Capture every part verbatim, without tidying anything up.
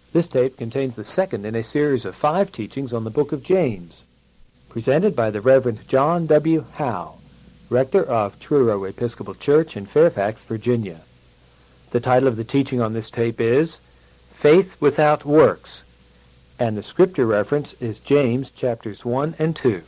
This tape contains the second in a series of five teachings on the book of James, presented by the Reverend John W. Howe, rector of Truro Episcopal Church in Fairfax, Virginia. The title of the teaching on this tape is Faith Without Works, and the scripture reference is James chapters one and two.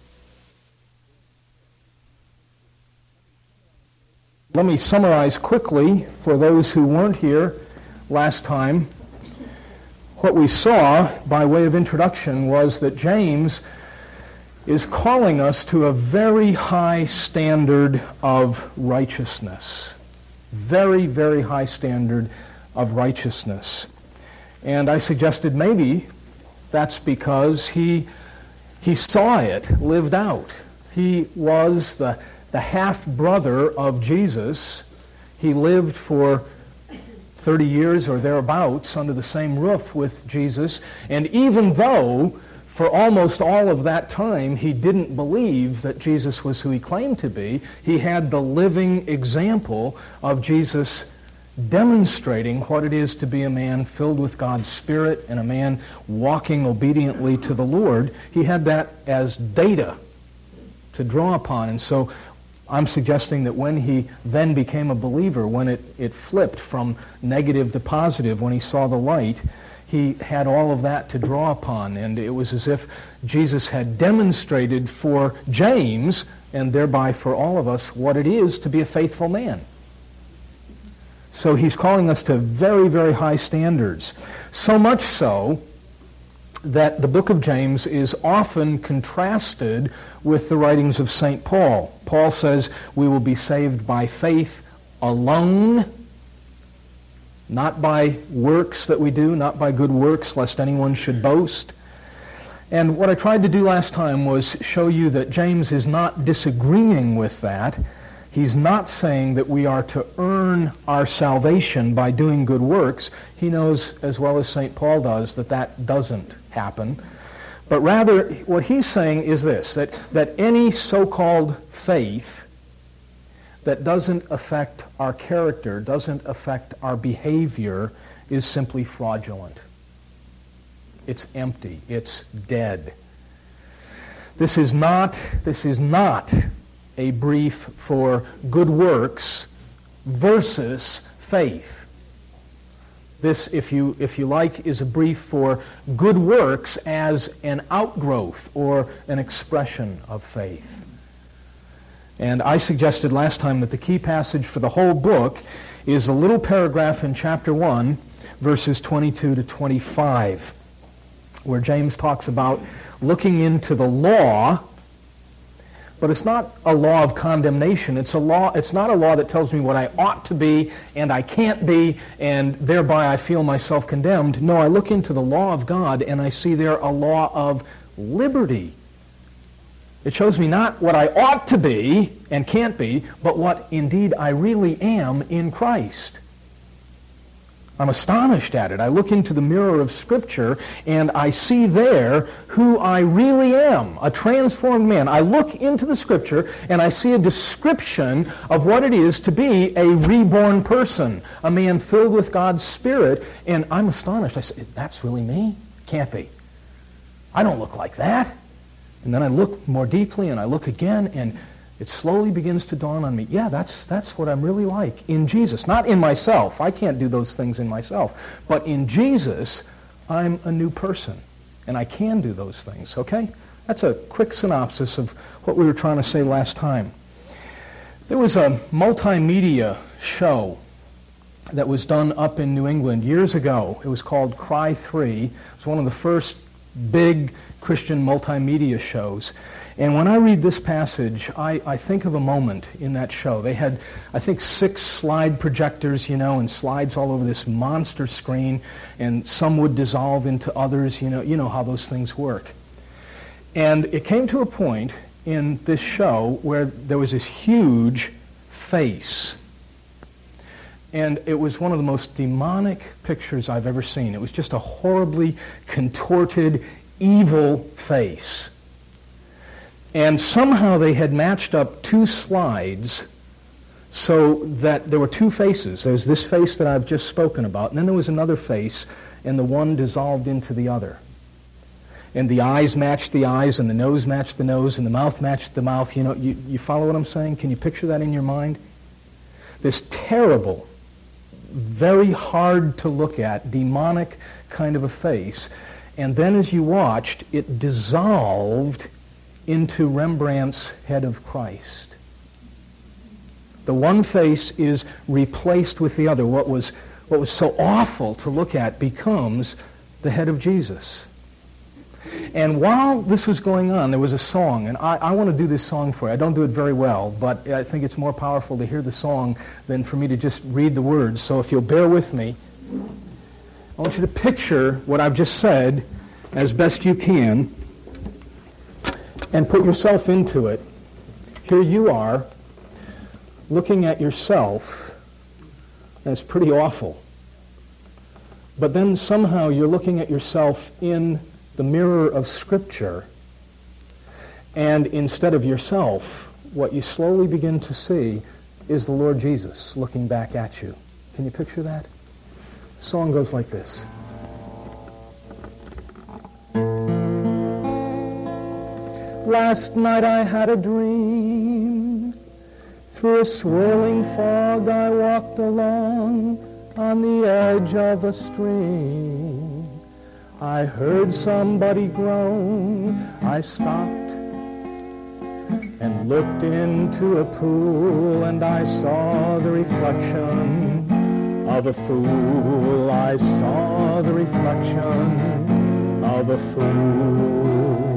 Let me summarize quickly for those who weren't here last time. What we saw by way of introduction was that James is calling us to a very high standard of righteousness. Very, very high standard of righteousness. And I suggested maybe that's because he he saw it lived out. He was the, the half-brother of Jesus. He lived for thirty years or thereabouts under the same roof with Jesus. And even though for almost all of that time he didn't believe that Jesus was who he claimed to be, he had the living example of Jesus demonstrating what it is to be a man filled with God's Spirit and a man walking obediently to the Lord. He had that as data to draw upon. And so I'm suggesting that when he then became a believer, when it, it flipped from negative to positive, when he saw the light, he had all of that to draw upon. And it was as if Jesus had demonstrated for James, and thereby for all of us, what it is to be a faithful man. So he's calling us to very, very high standards. So much so that the book of James is often contrasted with the writings of Saint Paul. Paul says we will be saved by faith alone, not by works that we do, not by good works, lest anyone should boast. And what I tried to do last time was show you that James is not disagreeing with that. He's not saying that we are to earn our salvation by doing good works. He knows as well as Saint Paul does that that doesn't happen. But rather, what he's saying is this, that, that any so-called faith that doesn't affect our character, doesn't affect our behavior, is simply fraudulent. It's empty. It's dead. This is not, this is not a brief for good works versus faith. This, if you if you like, is a brief for good works as an outgrowth or an expression of faith. And I suggested last time that the key passage for the whole book is a little paragraph in chapter one, verses twenty-two to twenty-five, where James talks about looking into the law. But it's not a law of condemnation. It's a law. It's not a law that tells me what I ought to be and I can't be, and thereby I feel myself condemned. No, I look into the law of God and I see there a law of liberty. It shows me not what I ought to be and can't be, but what indeed I really am in Christ. I'm astonished at it. I look into the mirror of Scripture and I see there who I really am, a transformed man. I look into the Scripture and I see a description of what it is to be a reborn person, a man filled with God's Spirit, and I'm astonished. I say, that's really me? Can't be. I don't look like that. And then I look more deeply and I look again, and it slowly begins to dawn on me, yeah, that's that's what I'm really like in Jesus. Not in myself. I can't do those things in myself. But in Jesus, I'm a new person. And I can do those things, okay? That's a quick synopsis of what we were trying to say last time. There was a multimedia show that was done up in New England years ago. It was called Cry three. It was one of the first big Christian multimedia shows. And when I read this passage, I, I think of a moment in that show. They had, I think, six slide projectors, you know, and slides all over this monster screen, and some would dissolve into others, you know, you know how those things work. And it came to a point in this show where there was this huge face. And it was one of the most demonic pictures I've ever seen. It was just a horribly contorted, evil face. And somehow they had matched up two slides so that there were two faces. There's this face that I've just spoken about, and then there was another face and the one dissolved into the other. And the eyes matched the eyes, and the nose matched the nose, and the mouth matched the mouth. You know, you, you follow what I'm saying? Can you picture that in your mind? This terrible, very hard to look at, demonic kind of a face. And then as you watched, it dissolved into Rembrandt's head of Christ. The one face is replaced with the other. What was, what was so awful to look at becomes the head of Jesus. And while this was going on, there was a song, and I, I want to do this song for you. I don't do it very well, but I think it's more powerful to hear the song than for me to just read the words. So if you'll bear with me, I want you to picture what I've just said as best you can and put yourself into it. Here you are, looking at yourself, and it's pretty awful. But then somehow you're looking at yourself in the mirror of Scripture, and instead of yourself, what you slowly begin to see is the Lord Jesus looking back at you. Can you picture that? The song goes like this. Last night I had a dream. Through a swirling fog I walked along on the edge of a stream. I heard somebody groan. I stopped and looked into a pool, and I saw the reflection of a fool. I saw the reflection of a fool.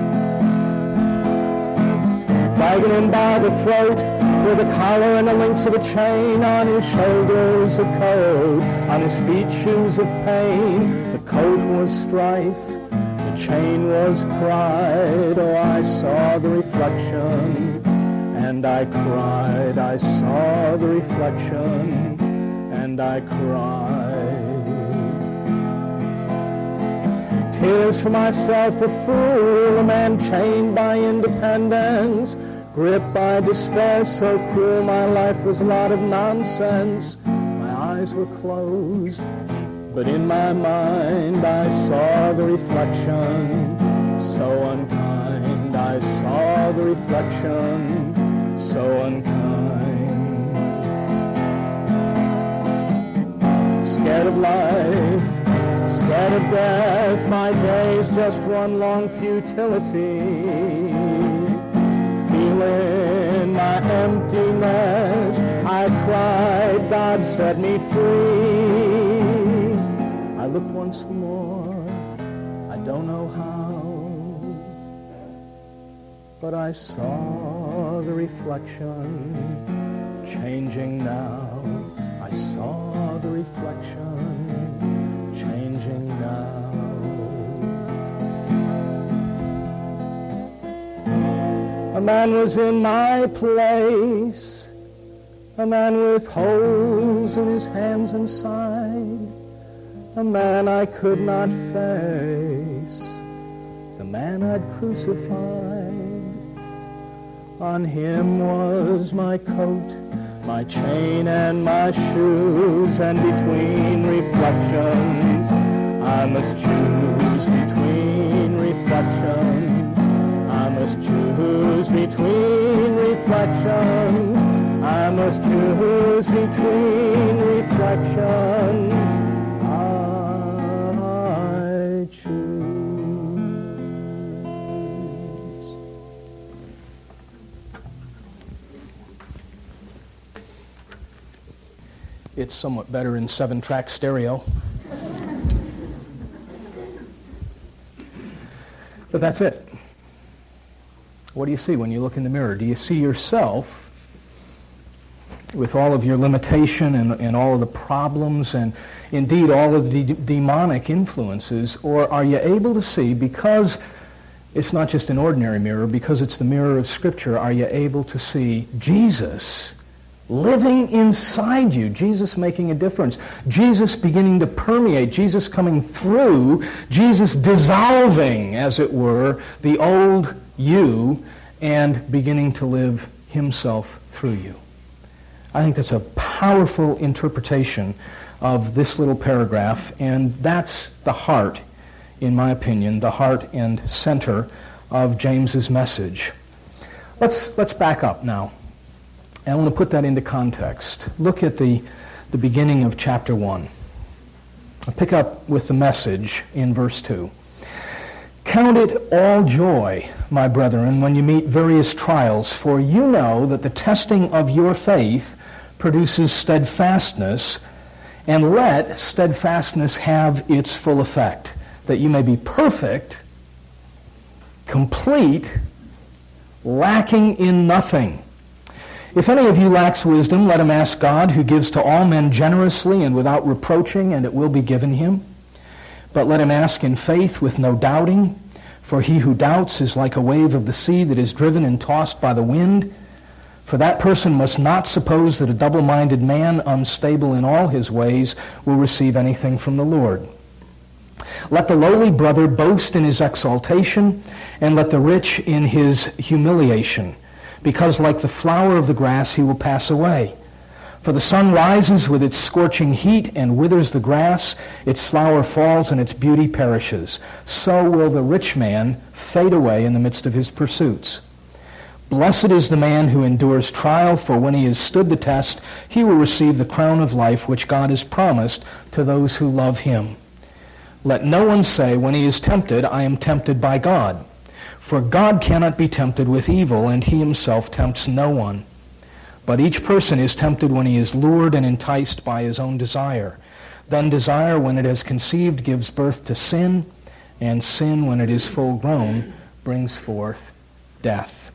Dragging him by the throat with a collar and the links of a chain, on his shoulders a coat, on his feet shoes of pain. The coat was strife, the chain was pride. Oh, I saw the reflection and I cried. I saw the reflection and I cried. Tears for myself, a fool, a man chained by independence, gripped by despair so cruel, my life was a lot of nonsense. My eyes were closed, but in my mind I saw the reflection, so unkind. I saw the reflection, so unkind. Scared of life, scared of death, my day's just one long futility. Feeling my emptiness, I cried, God set me free. I looked once more, I don't know how, but I saw the reflection changing now. I saw the reflection changing now. A man was in my place, a man with holes in his hands and side, a man I could not face, the man I'd crucified. On him was my coat, my chain and my shoes, and between reflections I must choose between reflections. I must choose between reflections. I must choose between reflections. I choose. It's somewhat better in seven-track stereo. But that's it. What do you see when you look in the mirror? Do you see yourself with all of your limitation and, and all of the problems and indeed all of the de- demonic influences? Or are you able to see, because it's not just an ordinary mirror, because it's the mirror of Scripture, are you able to see Jesus living inside you, Jesus making a difference, Jesus beginning to permeate, Jesus coming through, Jesus dissolving, as it were, the old you and beginning to live himself through you? I think that's a powerful interpretation of this little paragraph, and that's the heart, in my opinion, the heart and center of James's message. Let's let's back up now. And I want to put that into context. Look at the, the beginning of chapter one. I'll pick up with the message in verse two. Count it all joy, my brethren, when you meet various trials, for you know that the testing of your faith produces steadfastness, and let steadfastness have its full effect, that you may be perfect, complete, lacking in nothing. If any of you lacks wisdom, let him ask God, who gives to all men generously and without reproaching, and it will be given him. But let him ask in faith with no doubting, for he who doubts is like a wave of the sea that is driven and tossed by the wind. For that person must not suppose that a double-minded man, unstable in all his ways, will receive anything from the Lord. Let the lowly brother boast in his exaltation, and let the rich in his humiliation, because like the flower of the grass he will pass away. For the sun rises with its scorching heat and withers the grass, its flower falls and its beauty perishes. So will the rich man fade away in the midst of his pursuits. Blessed is the man who endures trial, for when he has stood the test, he will receive the crown of life which God has promised to those who love him. Let no one say when he is tempted, I am tempted by God. For God cannot be tempted with evil, and he himself tempts no one. But each person is tempted when he is lured and enticed by his own desire. Then desire, when it has conceived, gives birth to sin, and sin, when it is full grown, brings forth death.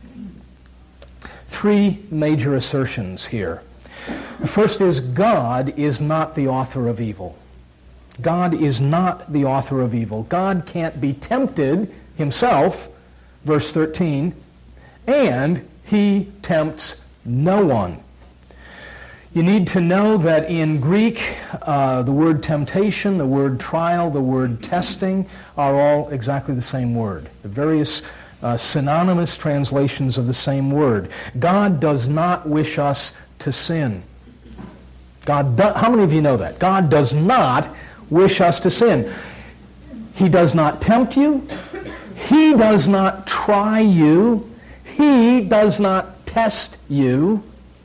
Three major assertions here. The first is God is not the author of evil. God is not the author of evil. God can't be tempted himself, verse thirteen, and he tempts no one. You need to know that in Greek, uh, the word temptation, the word trial, the word testing are all exactly the same word. The various uh, synonymous translations of the same word. God does not wish us to sin. God, do, how many of you know that? God does not wish us to sin. He does not tempt you. He does not try you. He does not test you.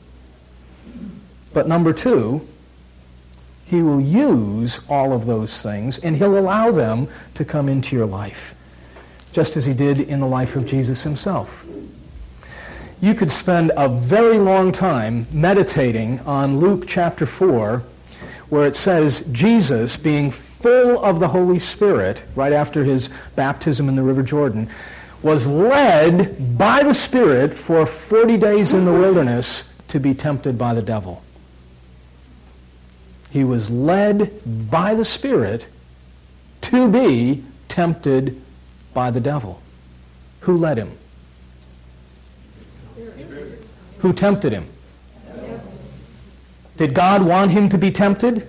But number two, he will use all of those things, and he'll allow them to come into your life, just as he did in the life of Jesus himself. You could spend a very long time meditating on Luke chapter four, where it says Jesus, being full of the Holy Spirit, right after his baptism in the River Jordan, was led by the Spirit for forty days in the wilderness to be tempted by the devil. He was led by the Spirit to be tempted by the devil. Who led him? Who tempted him? Did God want him to be tempted?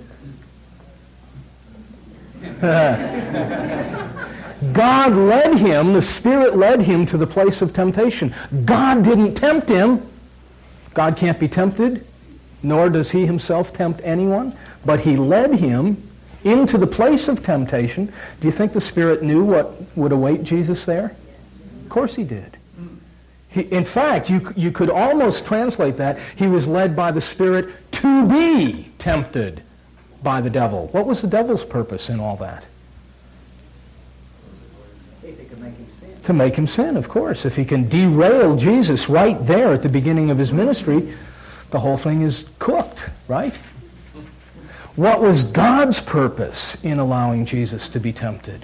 God led him, the Spirit led him to the place of temptation. God didn't tempt him. God can't be tempted, nor does he himself tempt anyone, but he led him into the place of temptation. Do you think the Spirit knew what would await Jesus there? Of course he did. He, in fact, you, you could almost translate that, he was led by the Spirit to be tempted by the devil. What was the devil's purpose in all that? To make him sin, of course. If he can derail Jesus right there at the beginning of his ministry, the whole thing is cooked, right? What was God's purpose in allowing Jesus to be tempted?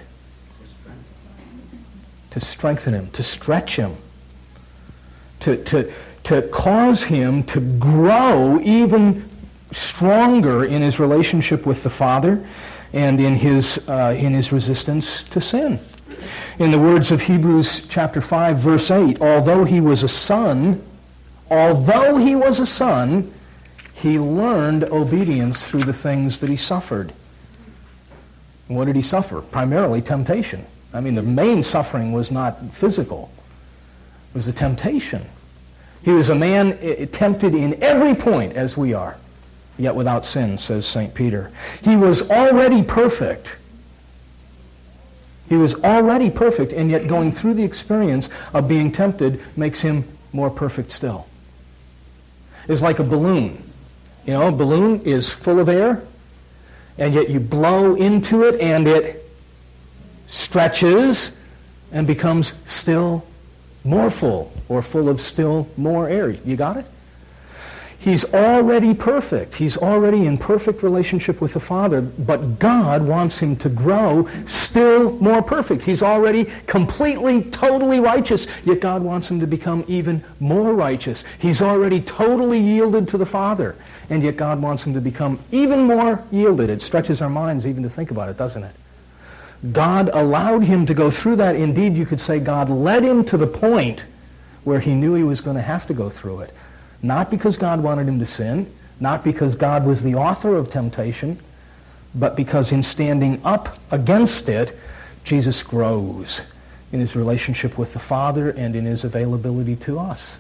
To strengthen him, to stretch him, to, to, to cause him to grow even stronger in his relationship with the Father and in his, uh, in his resistance to sin. In the words of Hebrews chapter five, verse eight, although he was a son, although he was a son, he learned obedience through the things that he suffered. And what did he suffer? Primarily temptation. I mean, the main suffering was not physical. It was the temptation. He was a man tempted in every point as we are. yet without sin, says Saint Peter. He was already perfect. He was already perfect, and yet going through the experience of being tempted makes him more perfect still. It's like a balloon. You know, a balloon is full of air, and yet you blow into it, and it stretches and becomes still more full, or full of still more air. You got it? He's already perfect. He's already in perfect relationship with the Father, but God wants him to grow still more perfect. He's already completely, totally righteous, yet God wants him to become even more righteous. He's already totally yielded to the Father, and yet God wants him to become even more yielded. It stretches our minds even to think about it, doesn't it? God allowed him to go through that. Indeed, you could say God led him to the point where he knew he was going to have to go through it. Not because God wanted him to sin, not because God was the author of temptation, but because in standing up against it, Jesus grows in his relationship with the Father and in his availability to us.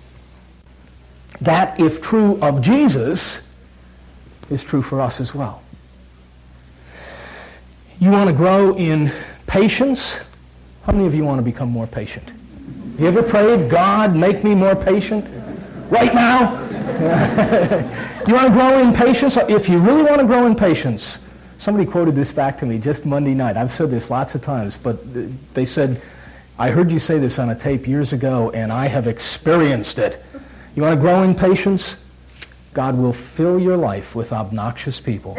That, if true of Jesus, is true for us as well. You want to grow in patience? How many of you want to become more patient? Have you ever prayed, God, make me more patient? Right now? You want to grow in patience? If you really want to grow in patience, somebody quoted this back to me just Monday night. I've said this lots of times, but they said, I heard you say this on a tape years ago, and I have experienced it. You want to grow in patience? God will fill your life with obnoxious people.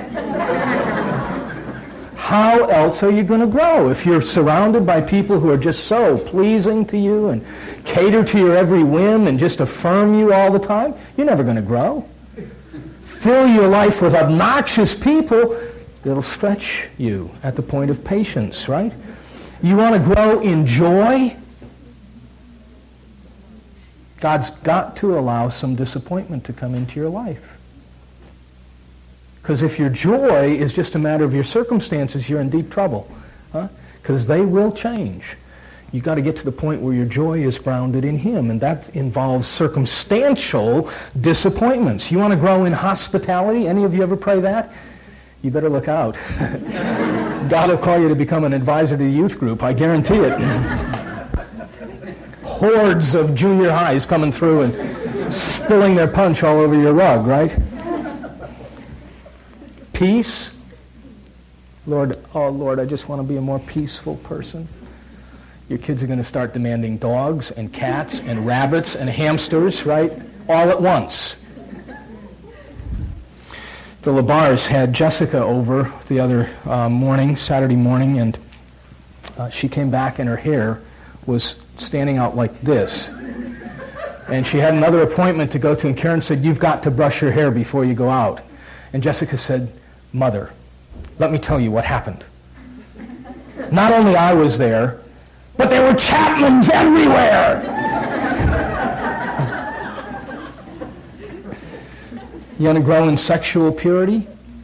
How else are you going to grow if you're surrounded by people who are just so pleasing to you and cater to your every whim and just affirm you all the time? You're never going to grow. Fill your life with obnoxious people that'll stretch you at the point of patience, right? You want to grow in joy? God's got to allow some disappointment to come into your life. Because if your joy is just a matter of your circumstances, you're in deep trouble. Because huh? they will change. You've got to get to the point where your joy is grounded in him, and that involves circumstantial disappointments. You want to grow in hospitality? Any of you ever pray that? You better look out. God will call you to become an advisor to the youth group, I guarantee it. Hordes of junior highs coming through and spilling their punch all over your rug, right? Peace. Lord, oh Lord, I just want to be a more peaceful person. Your kids are going to start demanding dogs and cats and rabbits and hamsters, right? All at once. The LaBars had Jessica over the other uh, morning, Saturday morning, and uh, she came back and her hair was standing out like this. And she had another appointment to go to, and Karen said, you've got to brush your hair before you go out. And Jessica said, Mother, let me tell you what happened. Not only I was there, but there were Chapmans everywhere. You want to grow in sexual purity?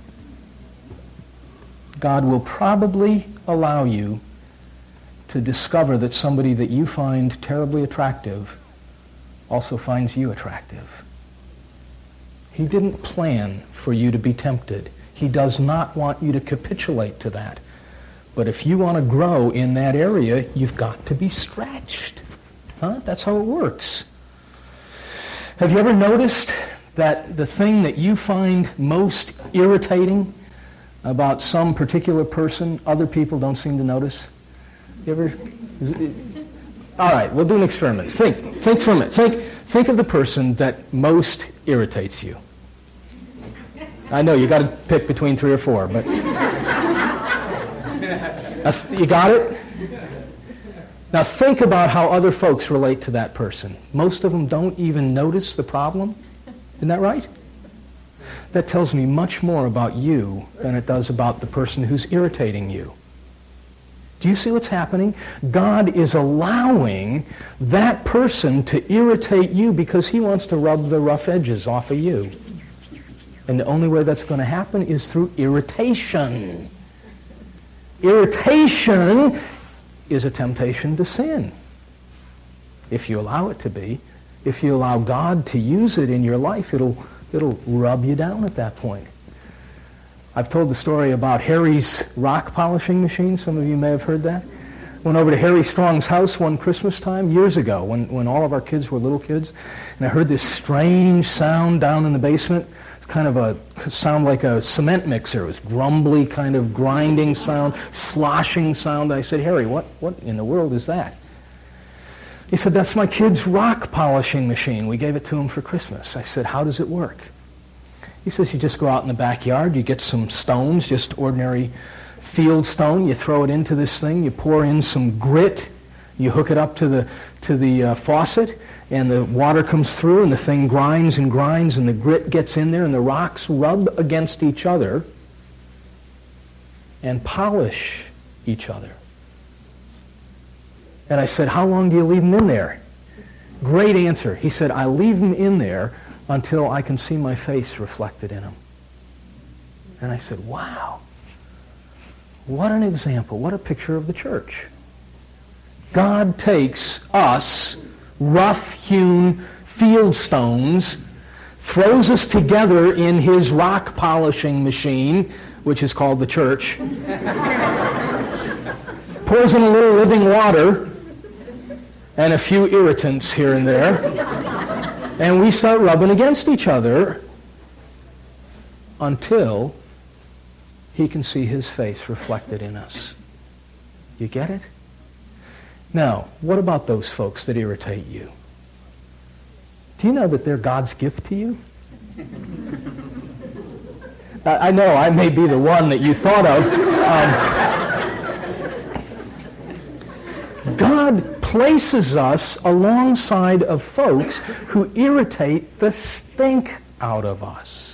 God will probably allow you to discover that somebody that you find terribly attractive also finds you attractive. He didn't plan for you to be tempted. He does not want you to capitulate to that. But if you want to grow in that area, you've got to be stretched. Huh? That's how it works. Have you ever noticed that the thing that you find most irritating about some particular person, other people don't seem to notice? You ever? Is it, all right, we'll do an experiment. Think, think for a minute. Think, think of the person that most irritates you. I know you got to pick between three or four, but that's, you got it? Now think about how other folks relate to that person. Most of them don't even notice the problem. Isn't that right? That tells me much more about you than it does about the person who's irritating you. Do you see what's happening? God is allowing that person to irritate you because he wants to rub the rough edges off of you. And the only way that's going to happen is through irritation. Irritation is a temptation to sin, if you allow it to be. If you allow God to use it in your life, it'll It'll rub you down at that point. I've told the story about Harry's rock polishing machine. Some of you may have heard that. Went over to Harry Strong's house one Christmas time years ago when, when all of our kids were little kids, and I heard this strange sound down in the basement. It's kind of a sound like a cement mixer. It was grumbly, kind of grinding sound, sloshing sound. I said, Harry, what, what in the world is that? He said, that's my kid's rock polishing machine. We gave it to him for Christmas. I said, how does it work? He says, you just go out in the backyard, you get some stones, just ordinary field stone, you throw it into this thing, you pour in some grit, you hook it up to the to the uh, faucet, and the water comes through, and the thing grinds and grinds, and the grit gets in there, and the rocks rub against each other and polish each other. And I said, how long do you leave them in there? Great answer. He said, I leave them in there until I can see my face reflected in them. And I said, wow. What an example. What a picture of the church. God takes us, rough-hewn field stones, throws us together in his rock polishing machine, which is called the church, pours in a little living water and a few irritants here and there, and we start rubbing against each other until he can see his face reflected in us. You get it? Now, what about those folks that irritate you? Do you know that they're God's gift to you? I know I may be the one that you thought of. Um, God places us alongside of folks who irritate the stink out of us.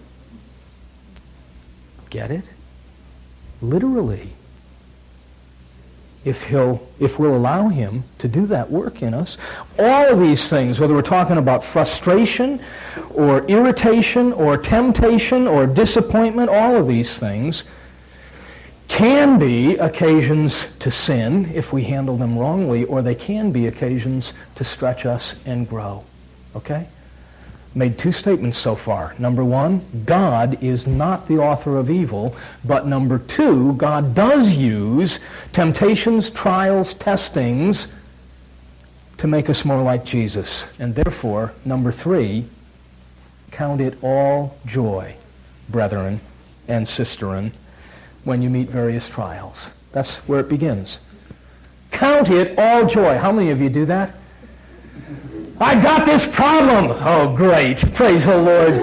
Get it? Literally. If he'll, if we'll allow him to do that work in us, all of these things, whether we're talking about frustration or irritation or temptation or disappointment, all of these things can be occasions to sin if we handle them wrongly, or they can be occasions to stretch us and grow. Okay? Made two statements so far. Number one, God is not the author of evil, but number two, God does use temptations, trials, testings to make us more like Jesus. And therefore, number three, count it all joy, brethren and sisterin, when you meet various trials. That's where it begins. Count it all joy. How many of you do that? I got this problem. Oh, great. Praise the Lord.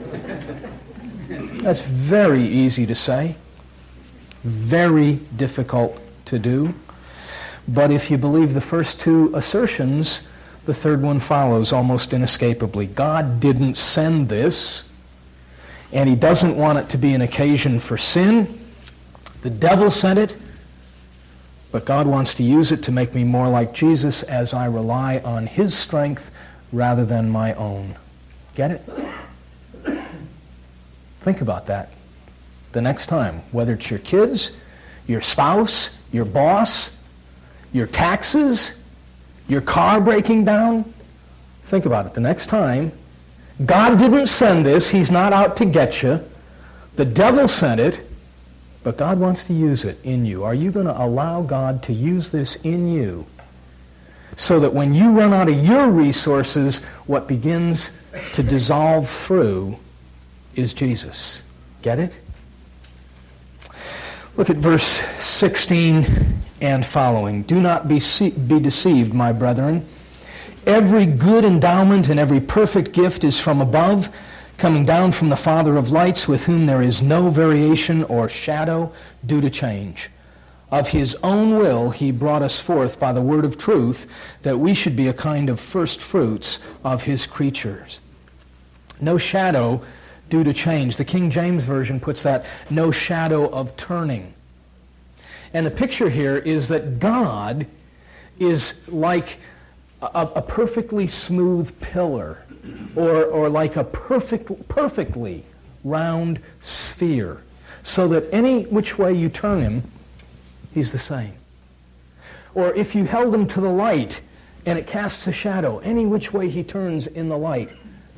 That's very easy to say. Very difficult to do. But if you believe the first two assertions, the third one follows almost inescapably. God didn't send this, and he doesn't want it to be an occasion for sin. The devil sent it, but God wants to use it to make me more like Jesus as I rely on his strength rather than my own. Get it? Think about that the next time, whether it's your kids, your spouse, your boss, your taxes, your car breaking down. Think about it. The next time, God didn't send this. He's not out to get you. The devil sent it. But God wants to use it in you. Are you going to allow God to use this in you so that when you run out of your resources, what begins to dissolve through is Jesus? Get it? Look at verse sixteen and following. Do not be, be deceived, my brethren. Every good endowment and every perfect gift is from above, coming down from the Father of lights, with whom there is no variation or shadow due to change. Of his own will he brought us forth by the word of truth, that we should be a kind of first fruits of his creatures. No shadow due to change. The King James Version puts that, no shadow of turning. And the picture here is that God is like a, a perfectly smooth pillar, or, or like a perfect, perfectly round sphere, so that any which way you turn him, he's the same. Or if you held him to the light and it casts a shadow, any which way he turns in the light,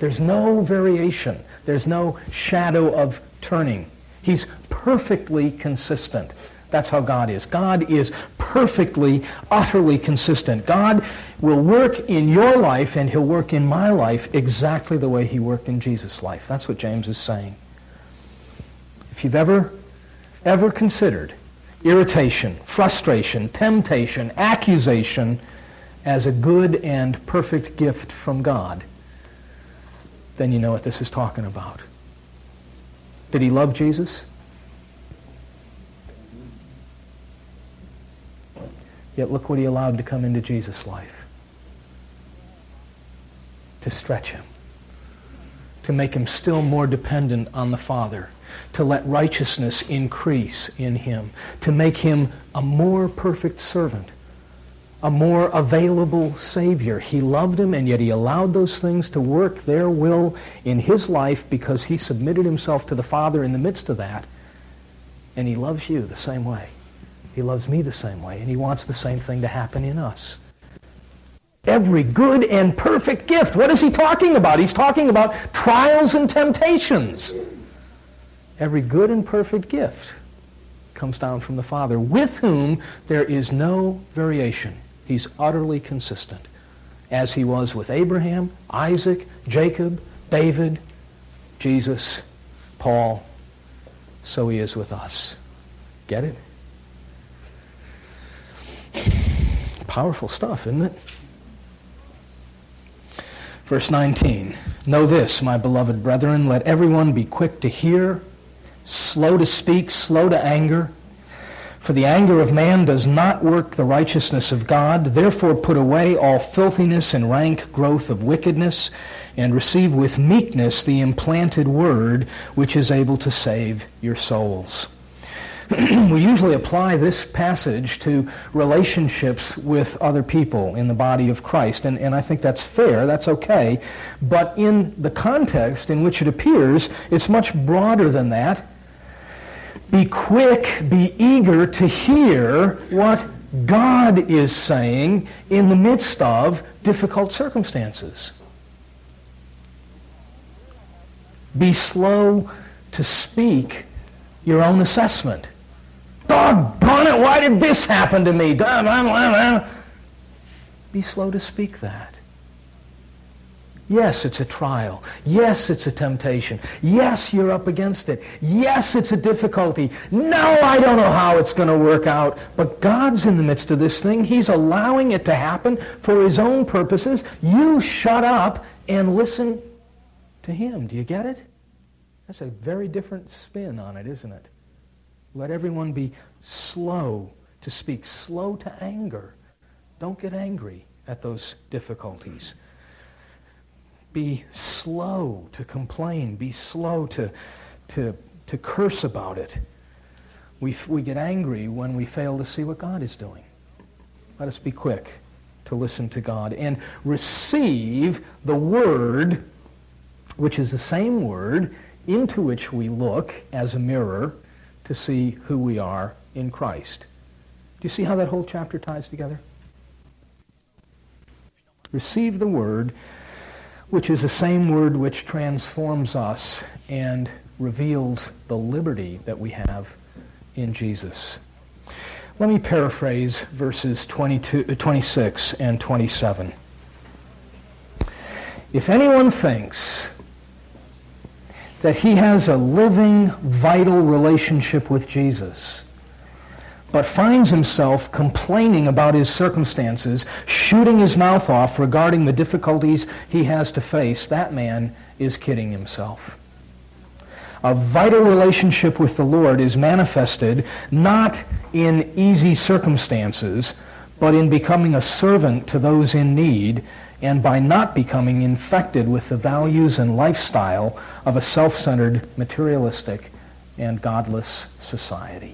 There's no variation. There's no shadow of turning. He's perfectly consistent. That's how God is. God is perfectly, utterly consistent. God will work in your life and he'll work in my life exactly the way he worked in Jesus' life. That's what James is saying. If you've ever, ever considered irritation, frustration, temptation, accusation as a good and perfect gift from God, then you know what this is talking about. Did he love Jesus? Yet look what he allowed to come into Jesus' life. To stretch him. To make him still more dependent on the Father. To let righteousness increase in him. To make him a more perfect servant. A more available Savior. He loved him, and yet he allowed those things to work their will in his life because he submitted himself to the Father in the midst of that. And he loves you the same way. He loves me the same way, and he wants the same thing to happen in us. Every good and perfect gift. What is he talking about? He's talking about trials and temptations. Every good and perfect gift comes down from the Father, with whom there is no variation. He's utterly consistent, as he was with Abraham, Isaac, Jacob, David, Jesus, Paul. So he is with us. Get it? Powerful stuff, isn't it? Verse nineteen, know this, my beloved brethren, let everyone be quick to hear, slow to speak, slow to anger. For the anger of man does not work the righteousness of God. Therefore put away all filthiness and rank growth of wickedness, and receive with meekness the implanted word, which is able to save your souls. We usually apply this passage to relationships with other people in the body of Christ, and, and I think that's fair, that's okay, but in the context in which it appears, it's much broader than that. Be quick, be eager to hear what God is saying in the midst of difficult circumstances. Be slow to speak your own assessment. Doggone it, why did this happen to me? Be slow to speak that. Yes, it's a trial. Yes, it's a temptation. Yes, you're up against it. Yes, it's a difficulty. No, I don't know how it's going to work out. But God's in the midst of this thing. He's allowing it to happen for his own purposes. You shut up and listen to him. Do you get it? That's a very different spin on it, isn't it? Let everyone be slow to speak, slow to anger. Don't get angry at those difficulties. Be slow to complain. Be slow to, to, to curse about it. We, we get angry when we fail to see what God is doing. Let us be quick to listen to God and receive the word, which is the same word into which we look as a mirror to see who we are in Christ. Do you see how that whole chapter ties together? Receive the word, which is the same word which transforms us and reveals the liberty that we have in Jesus. Let me paraphrase verses twenty-two, twenty-six and twenty-seven. If anyone thinks that he has a living, vital relationship with Jesus, but finds himself complaining about his circumstances, shooting his mouth off regarding the difficulties he has to face, that man is kidding himself. A vital relationship with the Lord is manifested not in easy circumstances, but in becoming a servant to those in need, and by not becoming infected with the values and lifestyle of a self-centered, materialistic, and godless society.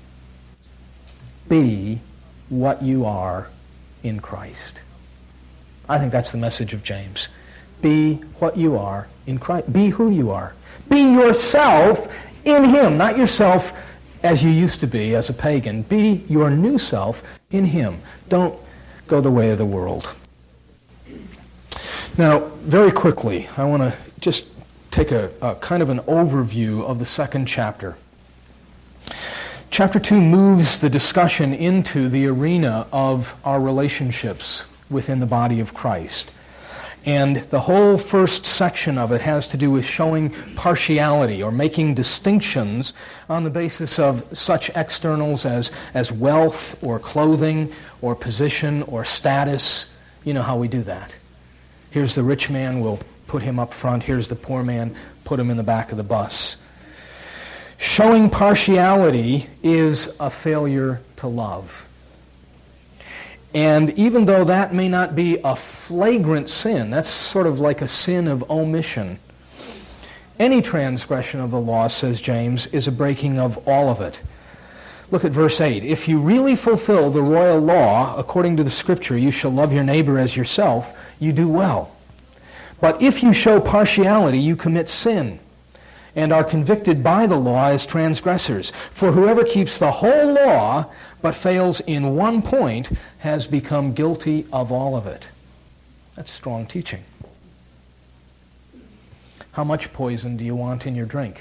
Be what you are in Christ. I think that's the message of James. Be what you are in Christ. Be who you are. Be yourself in him, not yourself as you used to be as a pagan. Be your new self in him. Don't go the way of the world. Now, very quickly, I want to just take a, a kind of an overview of the second chapter. Chapter two moves the discussion into the arena of our relationships within the body of Christ. And the whole first section of it has to do with showing partiality or making distinctions on the basis of such externals as, as wealth or clothing or position or status. You know how we do that. Here's the rich man, we'll put him up front. Here's the poor man, put him in the back of the bus. Showing partiality is a failure to love. And even though that may not be a flagrant sin, that's sort of like a sin of omission, any transgression of the law, says James, is a breaking of all of it. Look at verse eight. If you really fulfill the royal law, according to the Scripture, you shall love your neighbor as yourself, you do well. But if you show partiality, you commit sin, and are convicted by the law as transgressors. For whoever keeps the whole law, but fails in one point, has become guilty of all of it. That's strong teaching. How much poison do you want in your drink?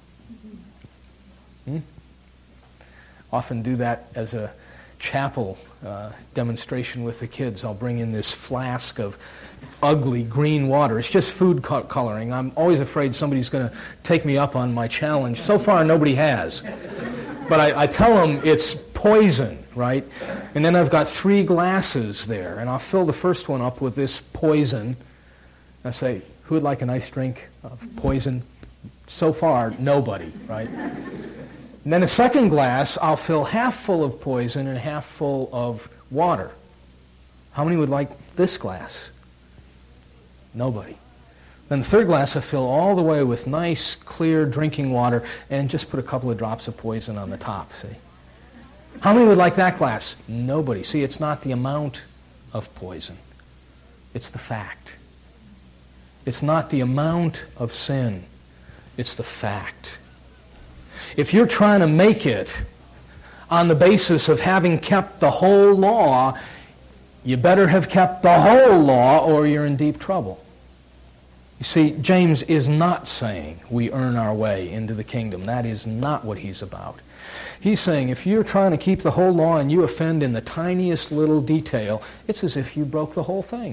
Hmm? Often do that as a chapel uh, demonstration with the kids. I'll bring in this flask of ugly green water. It's just food co- coloring. I'm always afraid somebody's going to take me up on my challenge. So far, nobody has. But I, I tell them it's poison, right? And then I've got three glasses there, and I'll fill the first one up with this poison. I say, who would like a nice drink of poison? So far, nobody, right? And then a second glass, I'll fill half full of poison and half full of water. How many would like this glass? Nobody. Then the third glass, I fill all the way with nice, clear drinking water and just put a couple of drops of poison on the top, see? How many would like that glass? Nobody. See, it's not the amount of poison. It's the fact. It's not the amount of sin. It's the fact. If you're trying to make it on the basis of having kept the whole law, you better have kept the whole law or you're in deep trouble. You see, James is not saying we earn our way into the kingdom. That is not what he's about. He's saying if you're trying to keep the whole law and you offend in the tiniest little detail, it's as if you broke the whole thing.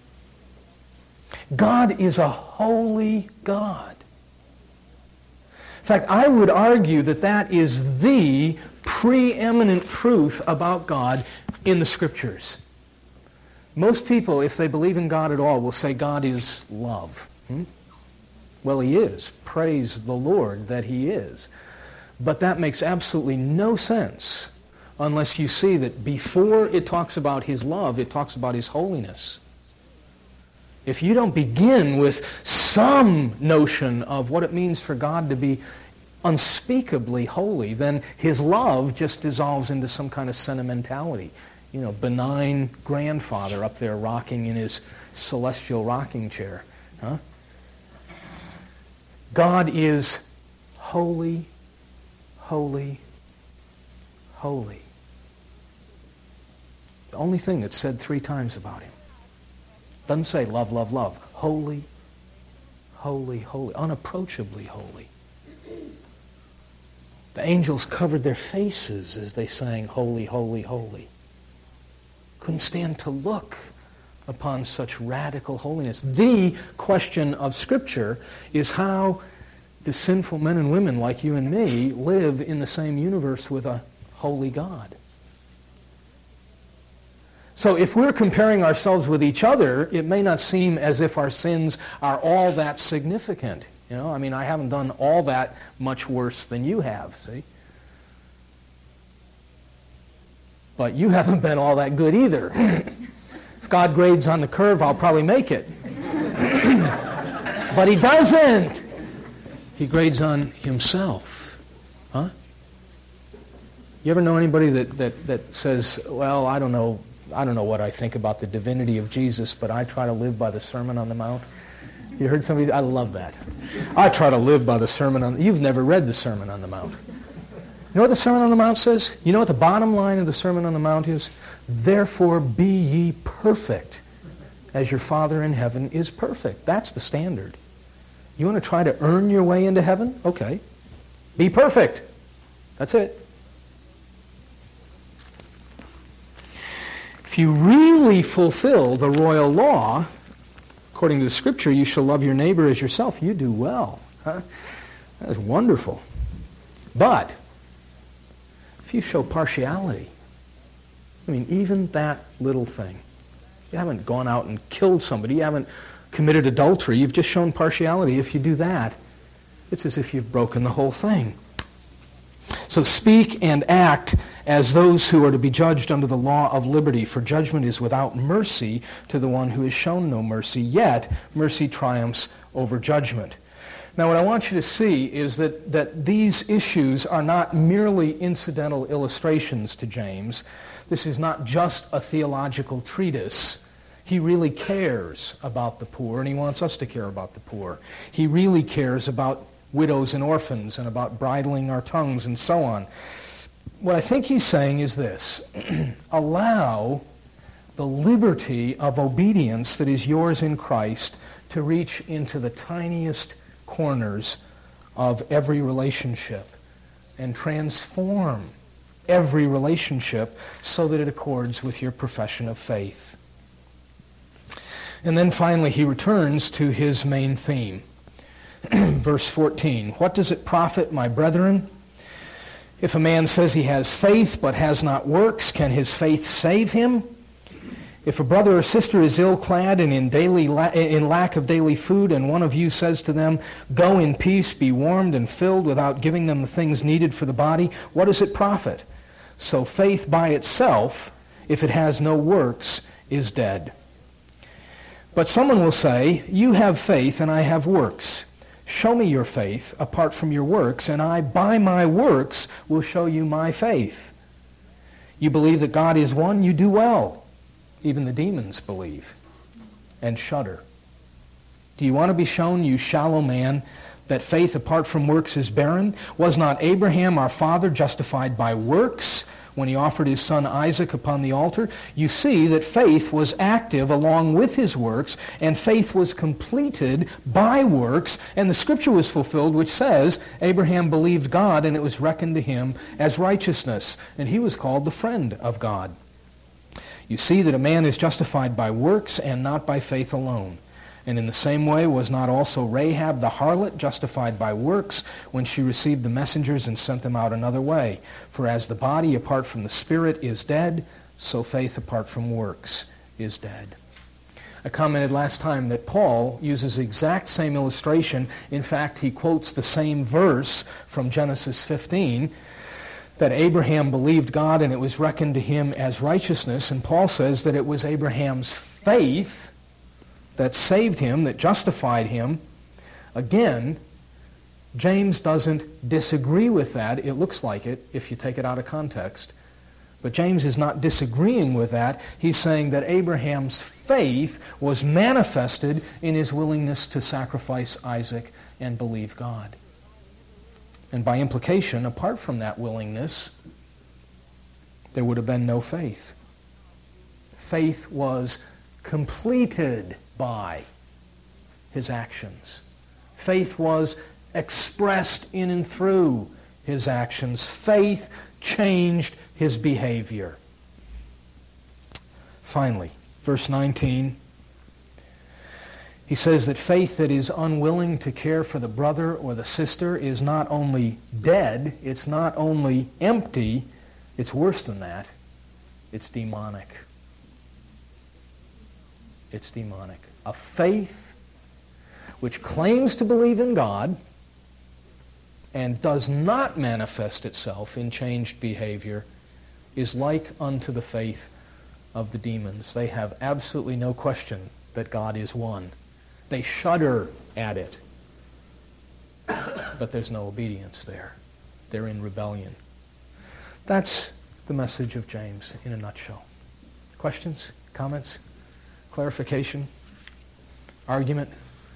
God is a holy God. In fact, I would argue that that is the preeminent truth about God in the Scriptures. Most people, if they believe in God at all, will say God is love. Hmm? Well, he is. Praise the Lord that he is. But that makes absolutely no sense unless you see that before it talks about his love, it talks about his holiness. If you don't begin with some notion of what it means for God to be unspeakably holy, then his love just dissolves into some kind of sentimentality. You know, benign grandfather up there rocking in his celestial rocking chair. Huh? God is holy, holy, holy. The only thing that's said three times about him. Doesn't say love, love, love. Holy, holy, holy. Unapproachably holy. The angels covered their faces as they sang holy, holy, holy. Couldn't stand to look upon such radical holiness. The question of Scripture is how do sinful men and women like you and me live in the same universe with a holy God? So if we're comparing ourselves with each other, it may not seem as if our sins are all that significant. You know, I mean, I haven't done all that much worse than you have, see? But you haven't been all that good either. If God grades on the curve, I'll probably make it. But he doesn't. He grades on himself. Huh? You ever know anybody that, that, that says, well, I don't know, I don't know what I think about the divinity of Jesus, but I try to live by the Sermon on the Mount? You heard somebody? I love that. I try to live by the Sermon on the Mount. You've never read the Sermon on the Mount. You know what the Sermon on the Mount says? You know what the bottom line of the Sermon on the Mount is? Therefore be ye perfect, as your Father in heaven is perfect. That's the standard. You want to try to earn your way into heaven? Okay. Be perfect. That's it. If you really fulfill the royal law, according to the Scripture, you shall love your neighbor as yourself, you do well. Huh? That is wonderful. But if you show partiality, I mean, even that little thing, you haven't gone out and killed somebody, you haven't committed adultery, you've just shown partiality. If you do that, it's as if you've broken the whole thing. So speak and act as those who are to be judged under the law of liberty, for judgment is without mercy to the one who has shown no mercy, yet mercy triumphs over judgment. Now what I want you to see is that, that these issues are not merely incidental illustrations to James. This is not just a theological treatise. He really cares about the poor, and he wants us to care about the poor. He really cares about widows and orphans and about bridling our tongues and so on. What I think he's saying is this: allow the liberty of obedience that is yours in Christ to reach into the tiniest corners of every relationship and transform every relationship so that it accords with your profession of faith. And then finally he returns to his main theme. Verse fourteen, what does it profit, my brethren, if a man says he has faith but has not works? Can his faith save him? If a brother or sister is ill-clad and in daily la- in lack of daily food, and one of you says to them, go in peace, be warmed and filled, without giving them the things needed for the body, what does it profit? So faith by itself, if it has no works, is dead. But someone will say, you have faith and I have works. Show me your faith apart from your works, and I, by my works, will show you my faith. You believe that God is one, you do well. Even the demons believe and shudder. Do you want to be shown, you shallow man, that faith apart from works is barren? Was not Abraham our father justified by works when he offered his son Isaac upon the altar? You see that faith was active along with his works, and faith was completed by works, and the Scripture was fulfilled, which says, Abraham believed God, and it was reckoned to him as righteousness, and he was called the friend of God. You see that a man is justified by works and not by faith alone. And in the same way was not also Rahab the harlot justified by works when she received the messengers and sent them out another way? For as the body apart from the spirit is dead, so faith apart from works is dead. I commented last time that Paul uses the exact same illustration. In fact, he quotes the same verse from Genesis fifteen, that Abraham believed God and it was reckoned to him as righteousness. And Paul says that it was Abraham's faith that saved him, that justified him. Again, James doesn't disagree with that. It looks like it if you take it out of context. But James is not disagreeing with that. He's saying that Abraham's faith was manifested in his willingness to sacrifice Isaac and believe God. And by implication, apart from that willingness, there would have been no faith. Faith was completed by his actions. Faith was expressed in and through his actions. Faith changed his behavior. Finally, verse nineteen, he says that faith that is unwilling to care for the brother or the sister is not only dead, it's not only empty, it's worse than that. It's demonic. It's demonic. A faith which claims to believe in God and does not manifest itself in changed behavior is like unto the faith of the demons. They have absolutely no question that God is one. They shudder at it. But there's no obedience there. They're in rebellion. That's the message of James in a nutshell. Questions? Comments? Clarification? Argument?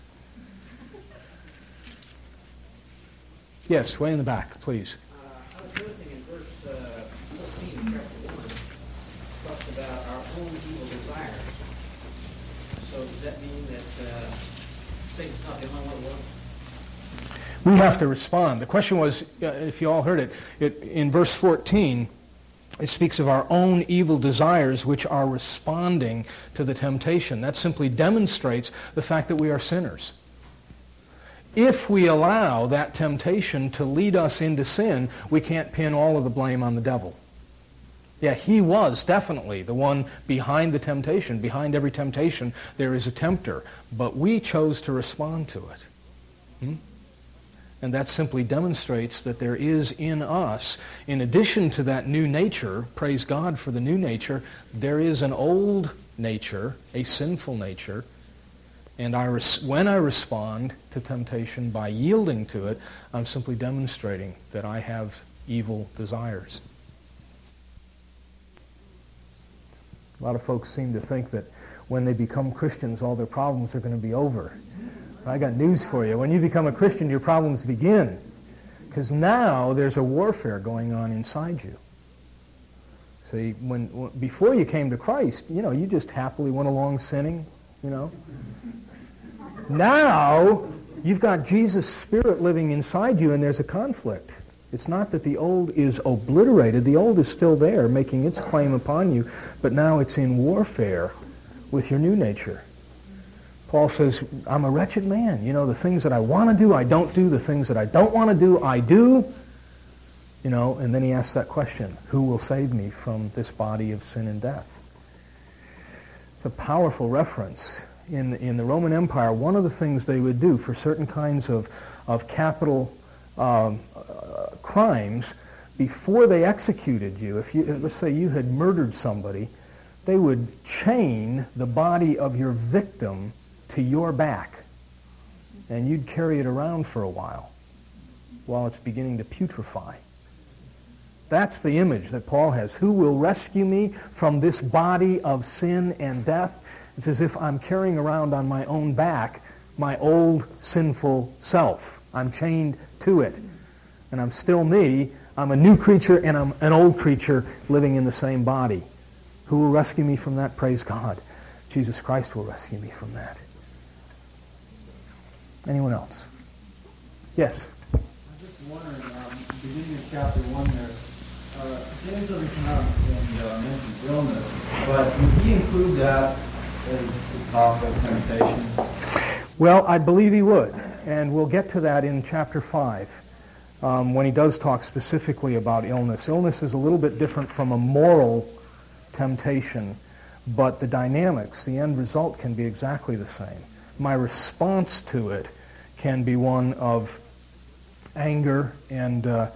Yes, way in the back, please. Uh, I was noticing in verse uh, fourteen of chapter one, talks about our own evil desires. So does that mean that uh, Satan's not the only one who won? We have to respond. The question was, uh, if you all heard it, it, in verse fourteen, it speaks of our own evil desires which are responding to the temptation. That simply demonstrates the fact that we are sinners. If we allow that temptation to lead us into sin, we can't pin all of the blame on the devil. Yeah, he was definitely the one behind the temptation. Behind every temptation, there is a tempter. But we chose to respond to it. Hmm? And that simply demonstrates that there is in us, in addition to that new nature, praise God for the new nature, there is an old nature, a sinful nature. And I res- when I respond to temptation by yielding to it, I'm simply demonstrating that I have evil desires. A lot of folks seem to think that when they become Christians, all their problems are going to be over. I got news for you. When you become a Christian, your problems begin. Because now there's a warfare going on inside you. See, when, when before you came to Christ, you know, you just happily went along sinning, you know. Now, you've got Jesus' Spirit living inside you, and there's a conflict. It's not that the old is obliterated. The old is still there, making its claim upon you, but now it's in warfare with your new nature. Paul says, I'm a wretched man. You know, the things that I want to do, I don't do. The things that I don't want to do, I do. You know, and then he asks that question, who will save me from this body of sin and death? It's a powerful reference. In, in the Roman Empire, one of the things they would do for certain kinds of, of capital um, uh, crimes, before they executed you, if you, let's say you had murdered somebody, they would chain the body of your victim to your back, and you'd carry it around for a while, while it's beginning to putrefy. That's the image that Paul has. Who will rescue me from this body of sin and death? It's as if I'm carrying around on my own back my old sinful self. I'm chained to it. And I'm still me. I'm a new creature and I'm an old creature living in the same body. Who will rescue me from that? Praise God. Jesus Christ will rescue me from that. Anyone else? Yes? I'm just wondering, um, beginning of chapter one there, uh, James doesn't come out and uh, mention illness, but would he include that as possible temptation? Well, I believe he would, and we'll get to that in chapter five, um, when he does talk specifically about illness. Illness is a little bit different from a moral temptation, but the dynamics, the end result can be exactly the same. My response to it can be one of anger and uh,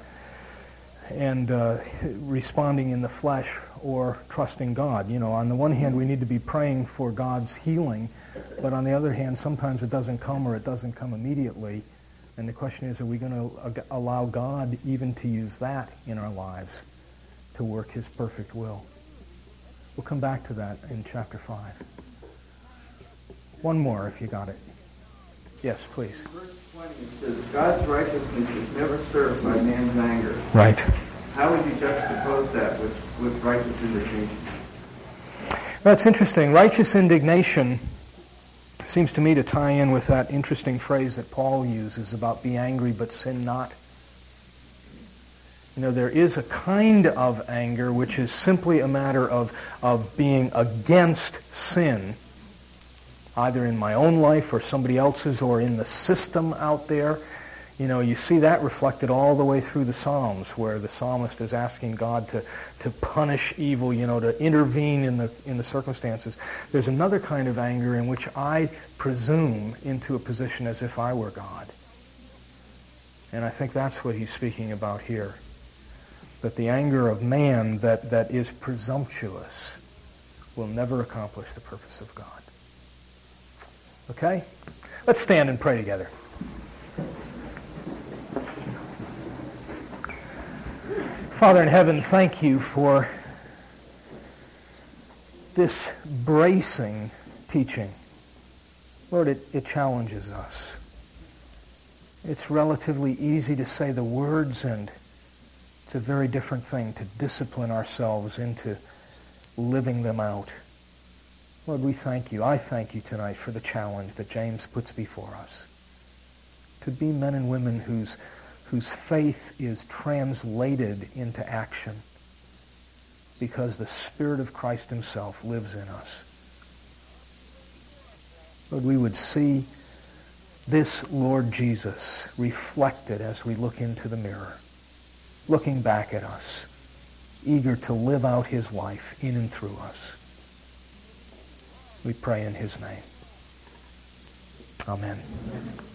and uh, responding in the flesh or trusting God. You know, on the one hand, we need to be praying for God's healing, but on the other hand, sometimes it doesn't come or it doesn't come immediately. And the question is, are we going to allow God even to use that in our lives to work His perfect will? We'll come back to that in chapter five. One more, if you got it. Yes, please. Verse twenty, it says, God's righteousness is never served by man's anger. Right. How would you juxtapose that with, with righteous indignation? That's interesting. Righteous indignation seems to me to tie in with that interesting phrase that Paul uses about be angry but sin not. You know, there is a kind of anger which is simply a matter of, of being against sin, either in my own life or somebody else's or in the system out there. You know, you see that reflected all the way through the Psalms, where the psalmist is asking God to, to punish evil, you know, to intervene in the in the circumstances. There's another kind of anger in which I presume into a position as if I were God. And I think that's what he's speaking about here. That the anger of man that, that is presumptuous will never accomplish the purpose of God. Okay? Let's stand and pray together. Father in heaven, thank you for this bracing teaching. Lord, it, it challenges us. It's relatively easy to say the words, and it's a very different thing to discipline ourselves into living them out. Lord, we thank you. I thank you tonight for the challenge that James puts before us. To be men and women whose, whose faith is translated into action because the Spirit of Christ himself lives in us. Lord, we would see this Lord Jesus reflected as we look into the mirror, looking back at us, eager to live out his life in and through us. We pray in his name. Amen.